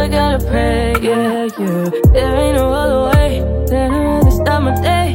I gotta pray, yeah, yeah. There ain't no other way that I'd rather start my day.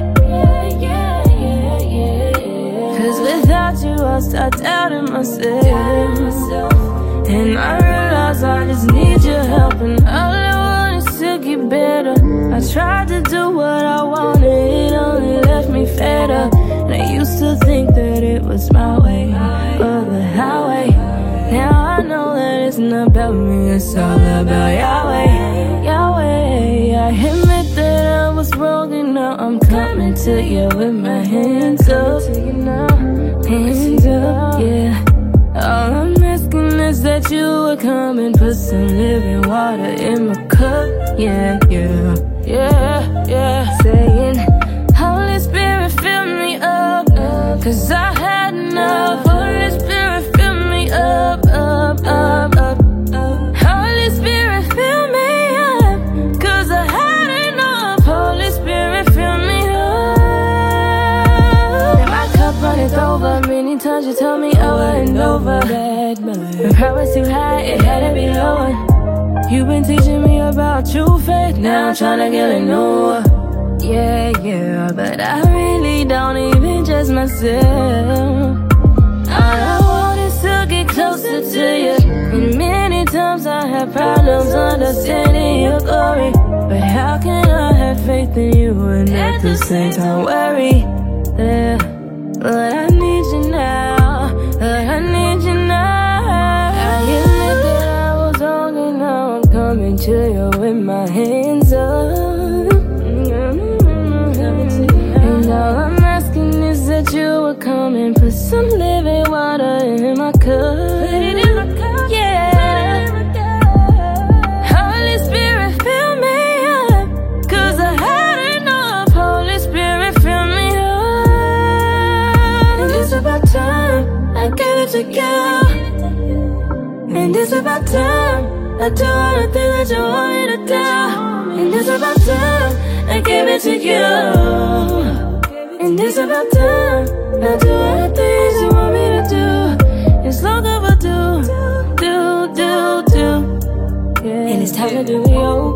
Cause without you I start doubting myself. And I realize I just need your help, and all I want is to get better. I tried to do what I wanted, it only left me fed up. And I used to think that it was my way or the highway. Now I know that it's not about me, it's all about Yahweh, Yahweh. I admit that I was wrong, and now I'm coming to you with my hands up, hands up, yeah. All I'm asking is that you would come and put some living water in my cup, yeah, yeah, yeah, yeah. Saying, Holy Spirit, fill me up, cause I had enough. Holy Spirit, fill me up, up, up, up. Holy Spirit, fill me up, cause I had enough. Holy Spirit, fill me up. And my cup runneth over. Many times you told me over and over that the prayer was too high, it had to be lower. You've been teaching me about true faith, now I'm tryna get it new. Yeah, yeah, but I really don't even trust myself. All I want is to get closer to you. And many times I have problems understanding your glory. But how can I have faith in you and at the same time worry? Yeah, Lord, I need you now. Lord, I need you now. I admit that I was wrong, and now I'm coming to you with my hands up. And all I'm asking is that you would come and put some living water in my cup. Yeah. Holy Spirit, fill me up, cause I had enough. Holy Spirit, fill me up. And it's about time I gave it to you. And it's about time I do all the things that you want me to do. And it's about time I gave it to you. And it's about time I do all the things you want me to do. It's long overdue, do. Yeah. And it's time to do it your